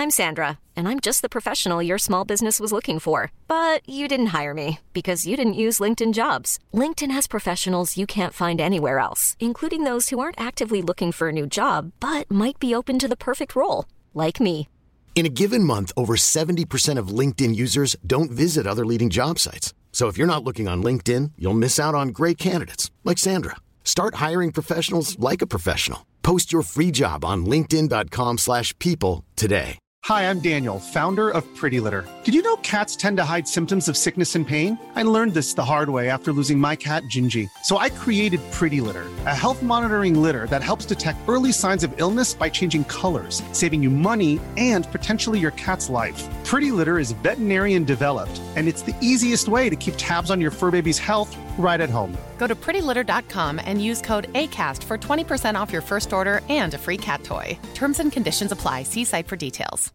I'm Sandra, and I'm just the professional your small business was looking for. But you didn't hire me because you didn't use LinkedIn Jobs. LinkedIn has professionals you can't find anywhere else, including those who aren't actively looking for a new job, but might be open to the perfect role, like me. In a given month, over 70% of LinkedIn users don't visit other leading job sites. So if you're not looking on LinkedIn, you'll miss out on great candidates like Sandra. Start hiring professionals like a professional. Post your free job on linkedin.com/people today. Hi, I'm Daniel, founder of Pretty Litter. Did you know cats tend to hide symptoms of sickness and pain? I learned this the hard way after losing my cat, Gingy. So I created Pretty Litter, a health monitoring litter that helps detect early signs of illness by changing colors, saving you money and potentially your cat's life. Pretty Litter is veterinarian developed, and it's the easiest way to keep tabs on your fur baby's health right at home. Go to prettylitter.com and use code ACAST for 20% off your first order and a free cat toy. Terms and conditions apply. See site for details.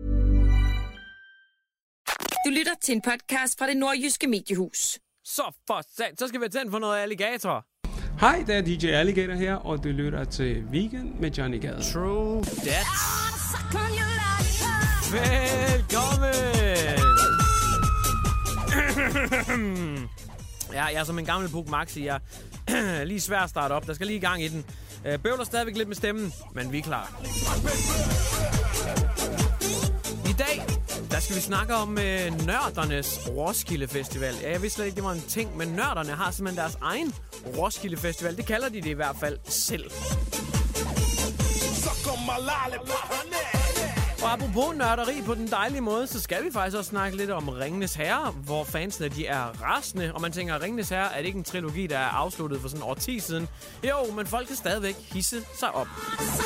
Du lytter til en podcast fra Det Nordjyske Mediehus. Så for sat, så skal vi tænde for noget alligator. Hej, det er DJ Alligator her, og du lytter til Weekend med Johnny Gade. True that. Velkommen. Ja, jeg er som en gammel Puk Maxi. Jeg er lige svær at starte op. Der skal lige i gang i den. Bøvler stadigvæk lidt med stemmen, men vi er klar. I dag, der skal vi snakke om nørdernes Roskilde Festival. Ja, jeg vidste slet ikke, det var en ting, men nørderne har simpelthen deres egen Roskilde Festival. Det kalder de det i hvert fald selv. Og apropos nørderi på den dejlige måde, så skal vi faktisk også snakke lidt om Ringenes Herre, hvor fansene de er rasende. Og man tænker, Ringenes Herre er det ikke en trilogi, der er afsluttet for sådan en årti siden? Jo, men folk kan stadigvæk hisse sig op.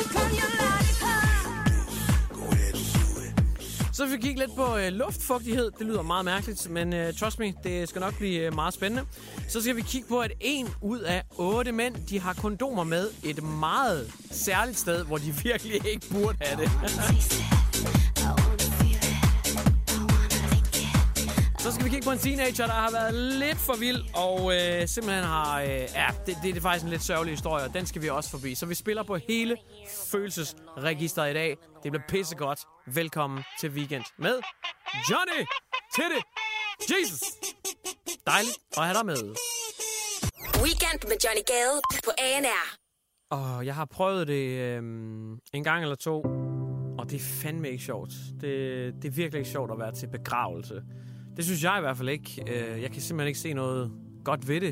Så vil vi kigge lidt på luftfugtighed. Det lyder meget mærkeligt, men trust me, det skal nok blive meget spændende. Så skal vi kigge på, at 1 ud af 8 mænd, de har kondomer med et meget særligt sted, hvor de virkelig ikke burde have det. Så skal vi kigge på en teenager, der har været lidt for vild, og simpelthen har... det er faktisk en lidt sørgelig historie, og den skal vi også forbi. Så vi spiller på hele følelsesregisteret i dag. Det bliver pissegodt. Velkommen til Weekend med Johnny Titte Jesus. Dejligt at have dig med. Weekend med Johnny Gade på ANR. Og jeg har prøvet det en gang eller to, og det er fandme ikke sjovt. Det er virkelig ikke sjovt at være til begravelse. Det synes jeg i hvert fald ikke. Jeg kan simpelthen ikke se noget godt ved det.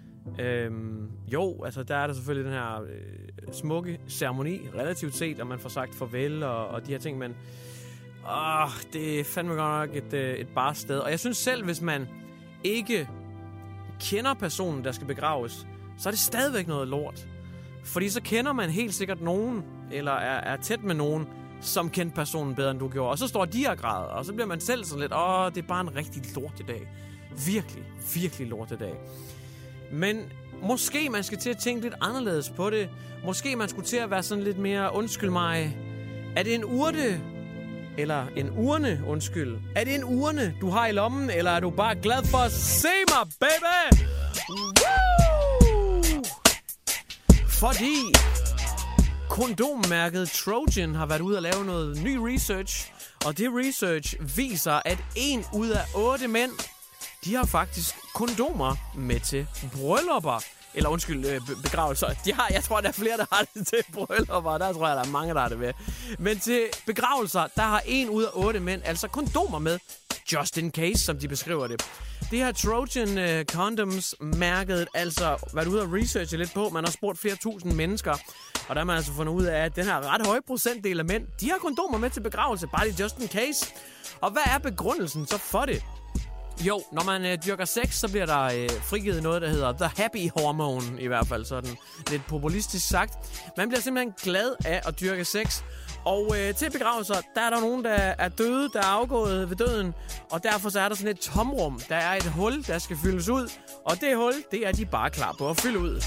Jo, altså der er der selvfølgelig den her smukke ceremoni, relativt set, og man får sagt farvel og de her ting, men det er fandme godt nok et bare sted. Og jeg synes selv, hvis man ikke kender personen, der skal begraves, så er det stadigvæk noget lort. Fordi så kender man helt sikkert nogen, eller er tæt med nogen, som kendte personen bedre, end du gjorde. Og så står de og græder, og så bliver man selv sådan lidt, det er bare en rigtig lortedag. Virkelig, virkelig lortedag. Men måske man skal til at tænke lidt anderledes på det. Måske man skulle til at være sådan lidt mere, undskyld mig, er det en urte? Eller en urne, undskyld. Er det en urne, du har i lommen, eller er du bare glad for at se mig, baby? Woo! Fordi kondommærket Trojan har været ude at lave noget ny research, og det research viser, at 1 ud af 8 mænd, de har faktisk kondomer med til bryllupper. Eller undskyld, begravelser. Jeg tror, der er flere, der har det til bryllupper. Der tror jeg, der er mange, der har det med. Men til begravelser, der har 1 ud af 8 mænd altså kondomer med. Just in case, som de beskriver det. Det her Trojan Condoms-mærket altså været ude at researche lidt på. Man har spurgt flere tusind mennesker. Og der har man altså fundet ud af, at den her ret høje procentdel af mænd, de har kondomer med til begravelse. Bare lige just in case. Og hvad er begrundelsen så for det? Jo, når man dyrker sex, så bliver der frigivet noget, der hedder the happy hormone, i hvert fald sådan lidt populistisk sagt. Man bliver simpelthen glad af at dyrke sex. Og til begravelser, der er der nogen, der er døde, der er afgået ved døden. Og derfor så er der sådan et tomrum. Der er et hul, der skal fyldes ud. Og det hul, det er de bare klar på at fylde ud.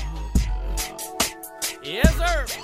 Yes, sir!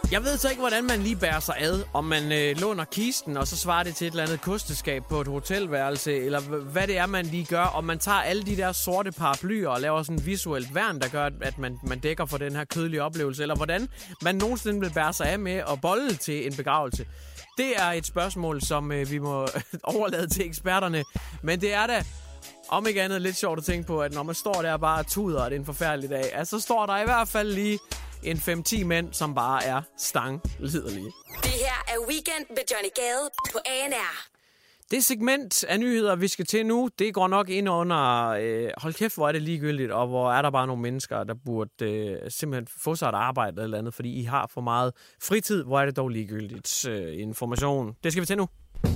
Jeg ved så ikke, hvordan man lige bærer sig ad. Om man låner kisten, og så svarer det til et eller andet kosteskab på et hotelværelse, eller hvad det er, man lige gør. Om man tager alle de der sorte paraplyer og laver sådan et visuelt værn, der gør, at man dækker for den her kødelige oplevelse. Eller hvordan man nogensinde vil bære sig af med at bolle til en begravelse. Det er et spørgsmål, som vi må overlade til eksperterne. Men det er da, om ikke andet, lidt sjovt at tænke på, at når man står der bare og tuder, og det er en forfærdelig dag, så står der i hvert fald lige en 5-10 mænd, som bare er stangliderlige. Det her er Weekend med Johnny Gade på ANR. Det segment af nyheder, vi skal til nu, det går nok ind under, hold kæft, hvor er det ligegyldigt, og hvor er der bare nogle mennesker, der burde simpelthen få sig et arbejde eller andet, fordi I har for meget fritid. Hvor er det dog ligegyldigt information. Det skal vi til nu.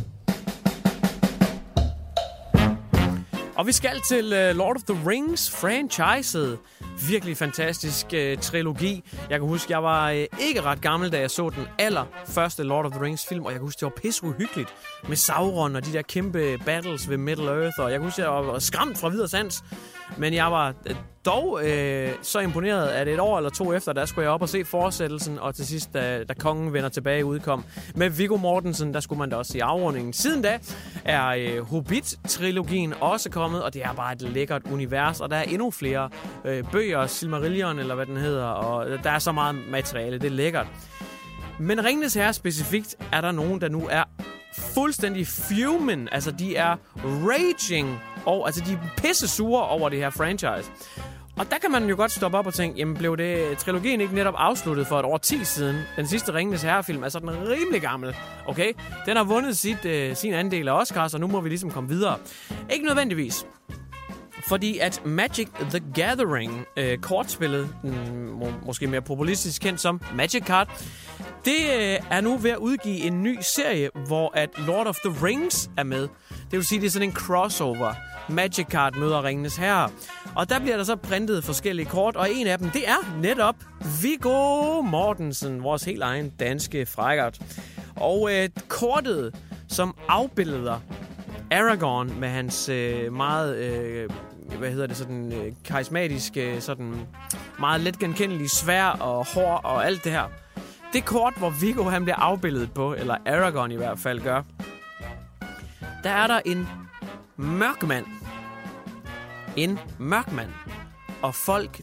Og vi skal til Lord of the Rings-franchiset. Virkelig fantastisk trilogi. Jeg kan huske, jeg var ikke ret gammel, da jeg så den allerførste Lord of the Rings-film, og jeg kan huske, det var pisseuhyggeligt med Sauron og de der kæmpe battles ved Middle-earth, og jeg kan huske, jeg var skræmt fra vid og sans. Men jeg var dog så imponeret, at et år eller to efter, der skulle jeg op og se fortsættelsen, og til sidst, da Kongen vender tilbage udkom med Viggo Mortensen, der skulle man da også se afrundingen. Siden da er Hobbit-trilogien også kommet, og det er bare et lækkert univers, og der er endnu flere bøger, Silmarillion eller hvad den hedder, og der er så meget materiale, det er lækkert. Men Ringenes Herre specifikt er der nogen, der nu er fuldstændig fuming, altså de er raging, og altså de er pisse sure over det her franchise. Og der kan man jo godt stoppe op og tænke, jamen blev det trilogien ikke netop afsluttet for et år 10 siden? Den sidste Ringenes Herre-film er sådan rimelig gammel, okay? Den har vundet sin andel af Oscars, og nu må vi ligesom komme videre. Ikke nødvendigvis. Fordi at Magic the Gathering, kortspillet, måske mere populistisk kendt som Magic Card, det er nu ved at udgive en ny serie, hvor at Lord of the Rings er med. Det vil sige, det er sådan en crossover. Magic Card møder Ringenes Herre. Og der bliver der så printet forskellige kort, og en af dem, det er netop Viggo Mortensen, vores helt egen danske frækkert. Og kortet, som afbilleder Aragorn med hans meget karismatiske, sådan meget let genkendelige sværd og hår og alt det her. Det kort, hvor Viggo han bliver afbildet på, eller Aragorn i hvert fald gør, der er der en mørkmand. En mørkmand. Og folk,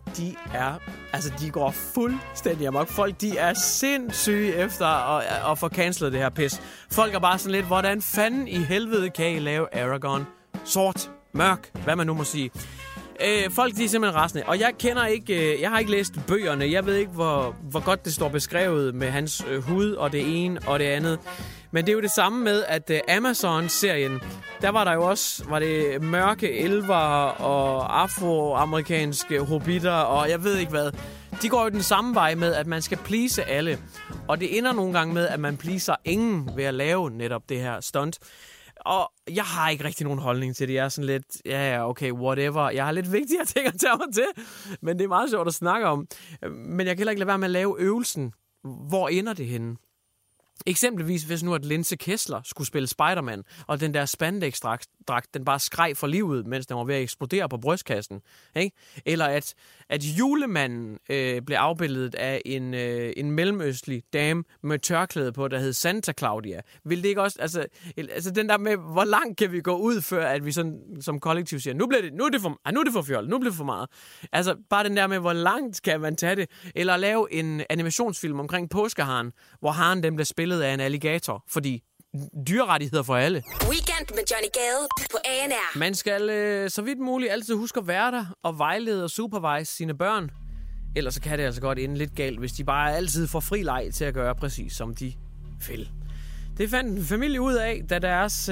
de går fuldstændig amok. Folk, de er sindssyge efter at få cancelet det her pis. Folk er bare sådan lidt, hvordan fanden i helvede kan I lave Aragorn sort, mørk, hvad man nu må sige. Folk, de er simpelthen rasende. Og jeg har ikke læst bøgerne. Jeg ved ikke, hvor godt det står beskrevet med hans hud og det ene og det andet. Men det er jo det samme med, at Amazon-serien, der var der jo også det mørke elver og afroamerikanske hobitter, og jeg ved ikke hvad. De går jo den samme vej med, at man skal please alle. Og det ender nogle gange med, at man pleaser ingen ved at lave netop det her stunt. Og jeg har ikke rigtig nogen holdning til det. Jeg er sådan lidt, ja, okay, whatever. Jeg har lidt vigtigere ting at tage mig til. Men det er meget sjovt at snakke om. Men jeg kan heller ikke lade være med at lave øvelsen. Hvor ender det henne? Eksempelvis, hvis nu at Linse Kessler skulle spille Spider-Man, og den der spandex-dragt, den bare skreg for livet, mens den var ved at eksplodere på brystkassen. Ikke? Eller at julemanden blev afbildet af en mellemøstlig dame med tørklæde på, der hed Santa Claudia. Vil det ikke også, altså den der med, hvor langt kan vi gå ud, før at vi sådan, som kollektiv siger, nu er det for fjollet, nu bliver det for meget. Altså bare den der med, hvor langt kan man tage det, eller lave en animationsfilm omkring påskeharen, hvor haren den bliver spillet af en alligator, fordi dyrerettigheder for alle. Weekend med Johnny Gade på ANR. Man skal så vidt muligt altid huske at være der og vejlede og supervise sine børn. Ellers så kan det altså godt ende lidt galt, hvis de bare altid får fri leg til at gøre præcis som de vil. Det fandt en familie ud af, da deres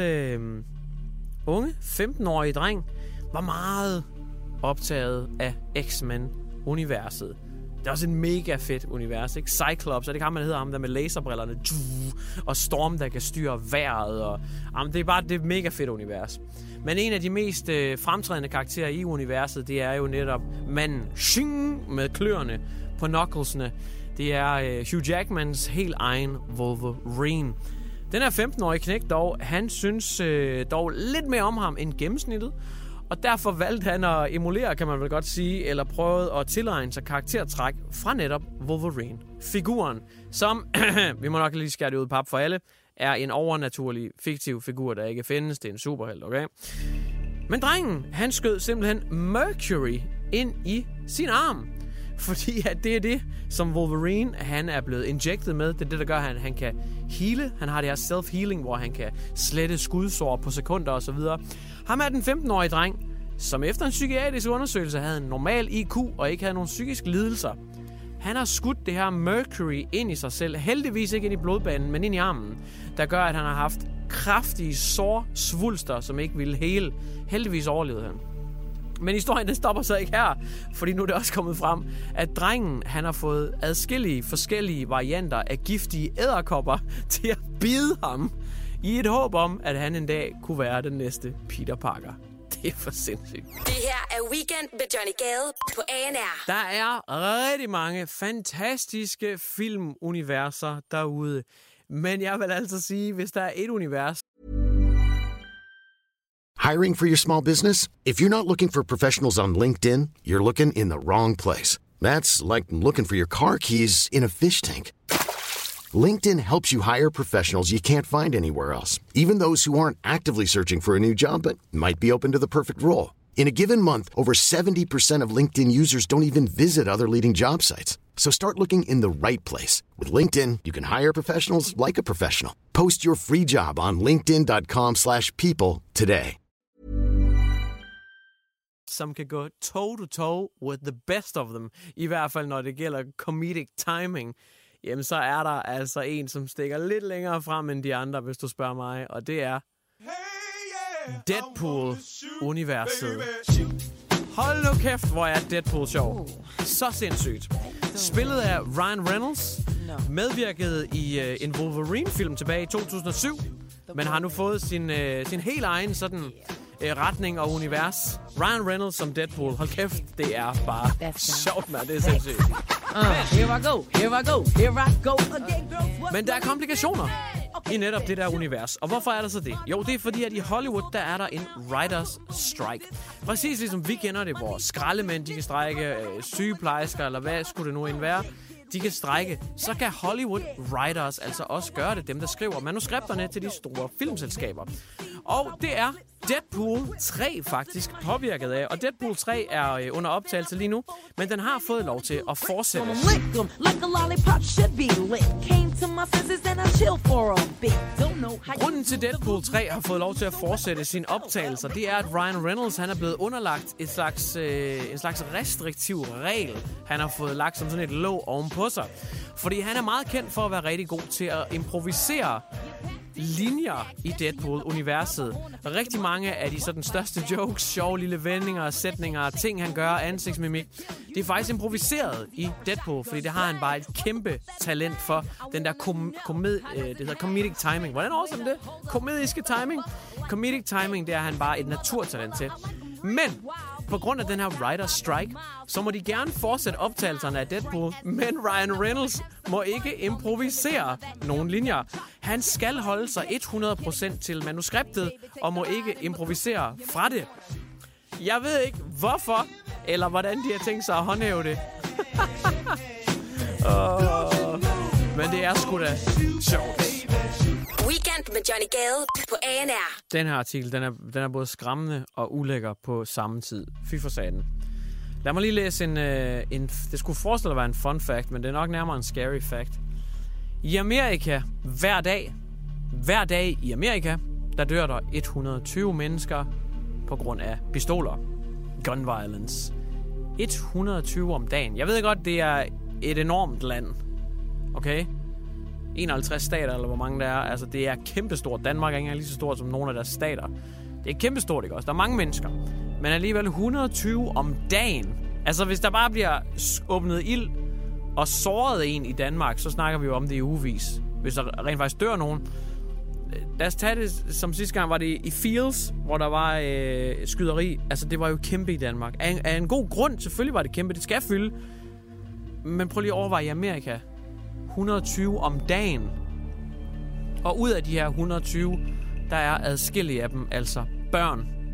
unge 15-årige dreng var meget optaget af X-Men-universet. Det er også en mega fedt univers, ikke? Cyclops, og det kan man hedder ham der med laserbrillerne, og Storm, der kan styre vejret, og det er bare det mega fedt univers. Men en af de mest fremtrædende karakterer i universet, det er jo netop manden Shing med kløerne på knucklesene. Det er Hugh Jackmans helt egen Wolverine. Den her 15-årige knægt dog, han synes dog lidt mere om ham end gennemsnittet, Og derfor valgte han at emulere, kan man vel godt sige, eller prøvede at tilegne sig karaktertræk fra netop Wolverine-figuren, som, vi må nok lige skære det ud pap for alle, er en overnaturlig, fiktiv figur, der ikke findes. Det er en superhelt, okay? Men drengen, han skød simpelthen Mercury ind i sin arm. Fordi at det er det, som Wolverine han er blevet injectet med. Det er det, der gør, at han kan heale. Han har det her self-healing, hvor han kan slette skudsår på sekunder osv. Ham er den 15-årige dreng, som efter en psykiatrisk undersøgelse havde en normal IQ og ikke havde nogen psykiske lidelser. Han har skudt det her Mercury ind i sig selv. Heldigvis ikke ind i blodbanen, men ind i armen. Der gør, at han har haft kraftige svulster, som ikke ville hele. Heldigvis overlevede han. Men historien den stopper så ikke her, fordi nu er det også kommet frem, at drengen han har fået adskillige forskellige varianter af giftige edderkopper til at bide ham, i et håb om, at han en dag kunne være den næste Peter Parker. Det er for sindssygt. Det her er Weekend med Johnny Gade på ANR. Der er rigtig mange fantastiske filmuniverser derude. Men jeg vil altså sige, hvis der er et univers... Hiring for your small business? If you're not looking for professionals on LinkedIn, you're looking in the wrong place. That's like looking for your car keys in a fish tank. LinkedIn helps you hire professionals you can't find anywhere else, even those who aren't actively searching for a new job but might be open to the perfect role. In a given month, over 70% of LinkedIn users don't even visit other leading job sites. So start looking in the right place. With LinkedIn, you can hire professionals like a professional. Post your free job on linkedin.com/people today. Som kan gå toe-to-toe with the best of them. I hvert fald, når det gælder comedic timing. Jamen, så er der altså en, som stikker lidt længere frem end de andre, hvis du spørger mig. Og det er Deadpool-universet. Hold nu kæft, hvor er Deadpool sjov. Så sindssygt. Spillet af Ryan Reynolds. Medvirkede i en Wolverine-film tilbage i 2007. Men har nu fået sin helt egen sådan... retning og univers. Ryan Reynolds som Deadpool. Hold kæft, det er bare sjovt, mand. Det er sindssygt. Here I go again, girls. Men der er komplikationer i netop det der univers. Og hvorfor er der så det? Jo, det er fordi, at i Hollywood, der er der en writers strike. Præcis ligesom vi kender det, hvor skraldemænd, de kan strejke, sygeplejersker, eller hvad skulle det nu end være, de kan strejke, så kan Hollywood writers altså også gøre det, dem der skriver manuskripterne til de store filmselskaber. Og det er Deadpool 3 faktisk påvirket af. Og Deadpool 3 er under optagelse lige nu, men den har fået lov til at fortsætte. Grunden til Deadpool 3 har fået lov til at fortsætte sine optagelser, det er, at Ryan Reynolds han er blevet underlagt en slags restriktiv regel. Han har fået lagt som sådan et låg ovenpå sig. Fordi han er meget kendt for at være rigtig god til at improvisere linjer i Deadpool-universet. Rigtig mange af de sådan største jokes, sjove lille vendinger, sætninger, ting han gør, ansigtsmimik, det er faktisk improviseret i Deadpool, fordi det har han bare et kæmpe talent for. Den der det hedder comedic timing. Hvordan oversætter det? Komediske timing? Comedic timing, det er han bare et naturtalent til. Men på grund af den her writer strike, så må de gerne fortsætte optagelserne af Deadpool, men Ryan Reynolds må ikke improvisere nogen linjer. Han skal holde sig 100% til manuskriptet, og må ikke improvisere fra det. Jeg ved ikke hvorfor, eller hvordan de har tænkt sig at håndhæve det. Men det er sgu da sjovt. Weekend med Johnny Gade på ANR. Den her artikel, den er både skræmmende og ulækker på samme tid. Fy for satan. Lad mig lige læse en det skulle forestille at være en fun fact, men det er nok nærmere en scary fact. I Amerika, hver dag i Amerika, der dør der 120 mennesker på grund af pistoler. Gun violence. 120 om dagen. Jeg ved godt, det er et enormt land. Okay? 51 stater, eller hvor mange der er. Altså, det er kæmpestort. Danmark er ikke engang lige så stort som nogle af deres stater. Det er kæmpestort, ikke også? Der er mange mennesker. Men alligevel 120 om dagen. Altså, hvis der bare bliver åbnet ild og såret en i Danmark, så snakker vi jo om det i ugevis. Hvis der rent faktisk dør nogen. Lad os tage det, som sidste gang var det i Fields, hvor der var skyderi. Altså, det var jo kæmpe i Danmark. Af en god grund, selvfølgelig var det kæmpe. Det skal fylde. Men prøv lige at overveje i Amerika. 120 om dagen. Og ud af de her 120, der er adskillige af dem altså børn.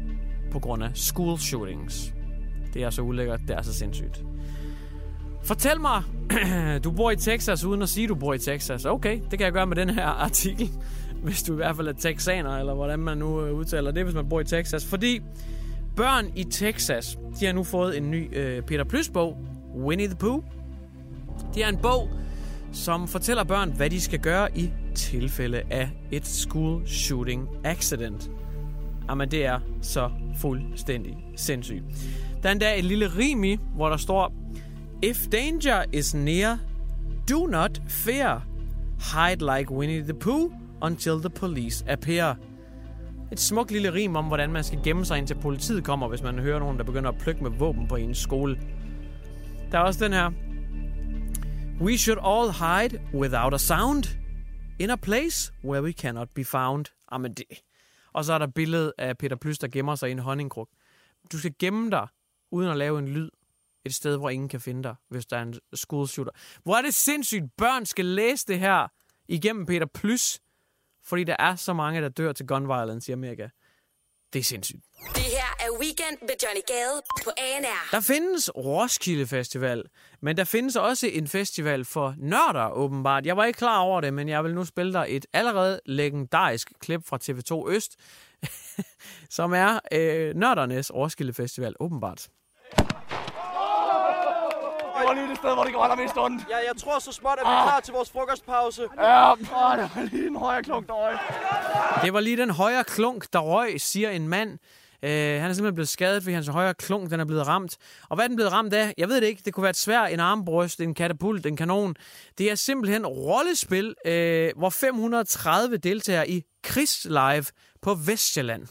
på grund af school shootings. Det er så ulækkert, det er så sindssygt. Fortæl mig, du bor i Texas, uden at sige, du bor i Texas. Okay, det kan jeg gøre med den her artikel, hvis du i hvert fald er texaner, eller hvordan man nu udtaler det, hvis man bor i Texas. Fordi børn i Texas, de har nu fået en ny Peter Plys-bog, Winnie the Pooh. Det er en bog, som fortæller børn, hvad de skal gøre i tilfælde af et school shooting accident. Jamen, det er så fuldstændig sindssygt. Der er endda et lille rim i, hvor der står: If danger is near, do not fear. Hide like Winnie the Pooh until the police appear. Et smukt lille rim om, hvordan man skal gemme sig, indtil politiet kommer, hvis man hører nogen, der begynder at plukke med våben på ens skole. Der er også den her: We should all hide without a sound in a place where we cannot be found. Jamen det. Og så er der billedet af Peter Plys, der gemmer sig i en honningkruk. Du skal gemme dig, uden at lave en lyd, et sted, hvor ingen kan finde dig, hvis der er en school shooter. Hvor er det sindssygt, børn skal læse det her igennem Peter Plys, fordi der er så mange, der dør til gun violence i Amerika. Det er sindssygt. Det her er Weekend med Johnny Gade på ANR. Der findes Roskilde Festival, men der findes også en festival for nørder, åbenbart. Jeg var ikke klar over det, men jeg vil nu spille dig et allerede legendarisk klip fra TV2 Øst, som er nørdernes Roskilde Festival, åbenbart. Det var lige det sted, hvor det går allermest ondt. Ja, jeg tror så småt, at vi er klar til vores frokostpause. Ja, det var lige en højre klunk, der røg. Det var lige den højre klunk, der røg, siger en mand. Han er simpelthen blevet skadet, fordi hans højre klunk den er blevet ramt. Og hvad er den blevet ramt af? Jeg ved det ikke. Det kunne være et sværd, en armbryst, en katapult, en kanon. Det er simpelthen rollespil, hvor 530 deltager i Krigslive på Vestsjælland.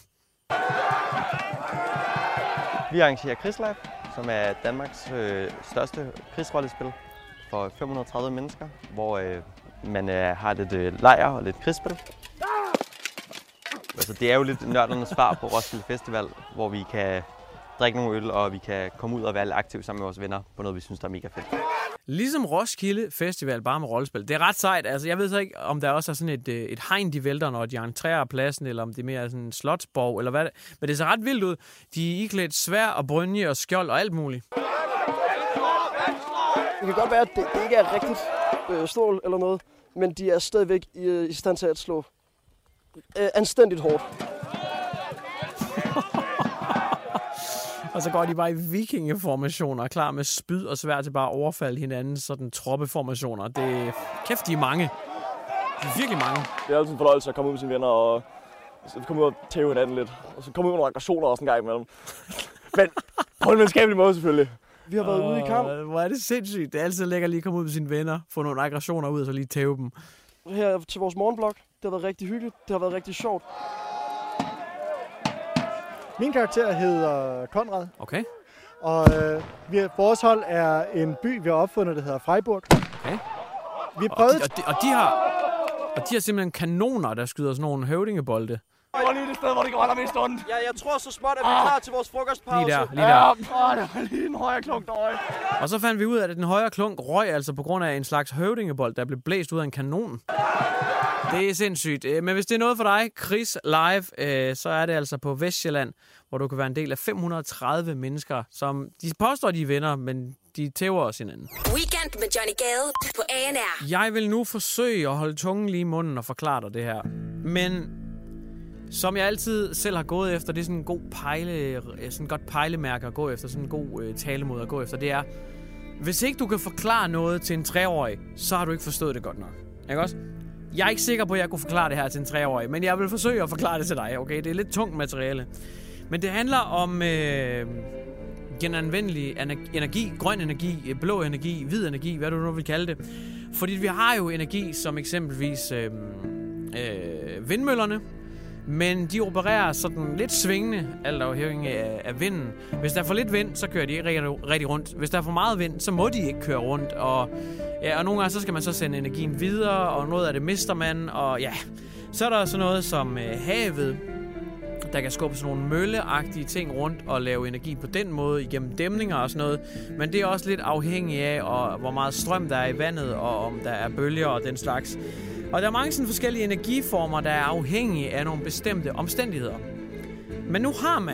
Vi arrangerer Krigslive, som er Danmarks største krigsrollespil for 530 mennesker, hvor man har lidt lejr og lidt krigsspil. Altså, det er jo lidt nørdernes svar på Roskilde Festival, hvor vi kan drikke nogle øl, og vi kan komme ud og være aktive sammen med vores venner på noget, vi synes, der er mega fedt. Ligesom Roskilde Festival, bare med rollespil. Det er ret sejt. Altså, jeg ved så ikke, om der også er sådan et hegn, de vælter, når de entrerer pladsen, eller om det er mere sådan en slotsborg, eller hvad det. Men det ser ret vildt ud. De er iklædt sværd og brynje og skjold og alt muligt. Det kan godt være, at det ikke er rigtigt stål eller noget, men de er stadigvæk i stand til at slå anstændigt hårdt. Og så går de bare i vikingeformationer, klar med spyd og sværd til bare at overfalde hinanden, sådan troppeformationer. Det kæft, de er mange. De er virkelig mange. Det er altid en fornøjelse at komme ud med sine venner og komme ud og tæve hinanden lidt. Og så komme ud med nogle aggressioner også en gang imellem. Men på en menneskabelig måde selvfølgelig. Vi har været ude i kamp. Hvor er det sindssygt. Det er altid lækkert lige at komme ud med sine venner, få nogle aggressioner ud og så lige tæve dem. Her til vores morgenblok. Det har været rigtig hyggeligt. Det har været rigtig sjovt. Min karakter hedder Konrad. Okay. Og vores hold er en by, vi har opfundet, der hedder Freiburg. Okay. Vi har prøvet... Og de har simpelthen kanoner, der skyder sådan nogle høvdingebolde. Det var lige det sted, hvor det går allermest ondt. Ja, jeg tror så småt, at vi er klar til vores frokostpause. Lige der. Ja, det var lige en højre klunk, der røg. Og så fandt vi ud af, at den højre klunk røg altså på grund af en slags høvdingebold, der blev blæst ud af en kanon. Det er sindssygt. Men hvis det er noget for dig, Chris Live, så er det altså på Vestsjælland, hvor du kan være en del af 530 mennesker, som de påstår, de er venner, men de tæver os hinanden. Weekend med Johnny Gade på ANR. Jeg vil nu forsøge at holde tungen lige i munden og forklare dig det her. Men som jeg altid selv har gået efter, det er sådan en god sådan godt pejlemærke at gå efter, sådan en god talemåde at gå efter, det er, hvis ikke du kan forklare noget til en 3-årig, så har du ikke forstået det godt nok. Ikke også? Jeg er ikke sikker på, at jeg kunne forklare det her til en 3-årig, men jeg vil forsøge at forklare det til dig, okay? Det er lidt tungt materiale. Men det handler om genanvendelig energi, grøn energi, blå energi, hvid energi, hvad du nu vil kalde det. Fordi vi har jo energi som eksempelvis vindmøllerne, men de opererer sådan lidt svingende, alt afhængig af vinden. Hvis der er for lidt vind, så kører de ikke rigtig rundt. Hvis der er for meget vind, så må de ikke køre rundt. Og nogle gange så skal man så sende energien videre, og noget af det mister man. Og ja, så er der sådan noget som havet, der kan skubbe sådan nogle mølleagtige ting rundt og lave energi på den måde igennem dæmninger og sådan noget. Men det er også lidt afhængigt af, hvor meget strøm der er i vandet, og om der er bølger og den slags. Og der er mange sådan forskellige energiformer, der er afhængige af nogle bestemte omstændigheder. Men nu har man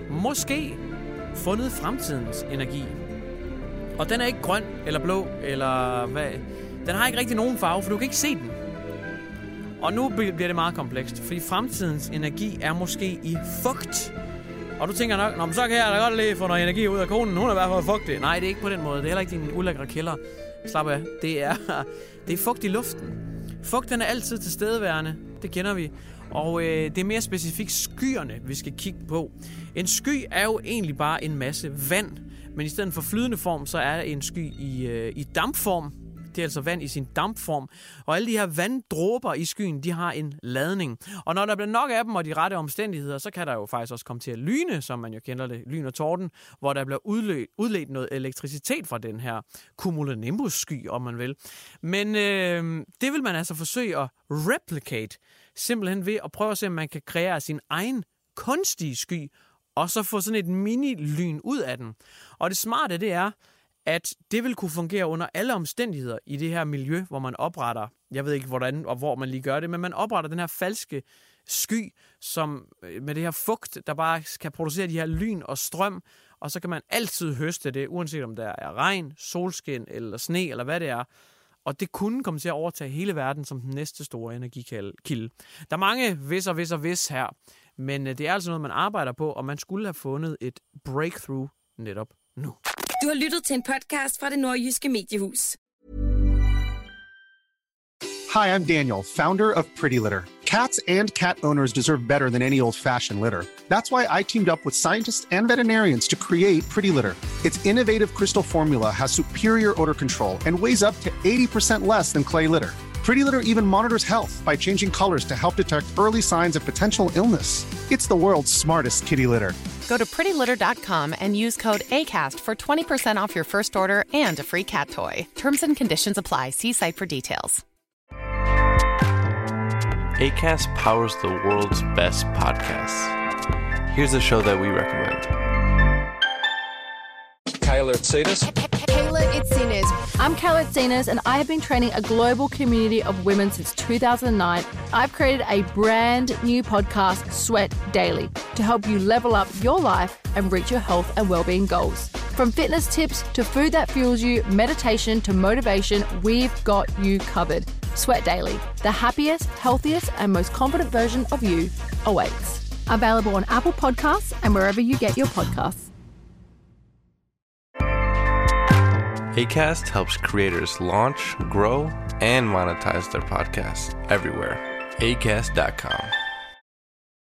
måske fundet fremtidens energi. Og den er ikke grøn eller blå, eller hvad. Den har ikke rigtig nogen farve, for du kan ikke se den. Og nu bliver det meget komplekst, fordi fremtidens energi er måske i fugt. Og du tænker nok, så kan jeg da godt lige få noget energi ud af konen. Hun er i hvert fald fugtig. Nej, det er ikke på den måde. Det er heller ikke din ulækre kælder. Slap af. Det er fugt i luften. Fugt, den er altid tilstedeværende. Det kender vi. Og det er mere specifikt skyerne, vi skal kigge på. En sky er jo egentlig bare en masse vand. Men i stedet for flydende form, så er en sky i dampform. Det er altså vand i sin dampform. Og alle de her vanddråber i skyen, de har en ladning. Og når der bliver nok af dem og de rette omstændigheder, så kan der jo faktisk også komme til at lyne, som man jo kender det, lyn og torden, hvor der bliver udledt noget elektricitet fra den her cumulonimbus-sky, om man vil. Men det vil man altså forsøge at replicate, simpelthen ved at prøve at se, om man kan kreere sin egen kunstige sky, og så få sådan et mini-lyn ud af den. Og det smarte, det er, at det vil kunne fungere under alle omstændigheder i det her miljø, hvor man opretter, jeg ved ikke hvordan og hvor man lige gør det, men man opretter den her falske sky, som med det her fugt, der bare kan producere de her lyn og strøm, og så kan man altid høste det, uanset om der er regn, solskin eller sne eller hvad det er. Og det kunne komme til at overtage hele verden som den næste store energikilde. Der er mange hvis her, men det er altså noget, man arbejder på, og man skulle have fundet et breakthrough netop nu. Du har lyttet til en podcast fra Det Nordjyske Mediehus. Hi, I'm Daniel, founder of Pretty Litter. Cats and cat owners deserve better than any old-fashioned litter. That's why I teamed up with scientists and veterinarians to create Pretty Litter. Its innovative crystal formula has superior odor control and weighs up to 80% less than clay litter. Pretty Litter even monitors health by changing colors to help detect early signs of potential illness. It's the world's smartest kitty litter. Go to prettylitter.com and use code ACAST for 20% off your first order and a free cat toy. Terms and conditions apply. See site for details. Acast powers the world's best podcasts. Here's a show that we recommend. Kayla Itsinas. Kayla Itsinas. I'm Kayla Itsinas, and I have been training a global community of women since 2009. I've created a brand new podcast, Sweat Daily, to help you level up your life and reach your health and well-being goals. From fitness tips to food that fuels you, meditation to motivation, we've got you covered. Sweat Daily, the happiest, healthiest, and most confident version of you awaits. Available on Apple Podcasts and wherever you get your podcasts. Acast helps creators launch, grow, and monetize their podcasts everywhere. Acast.com.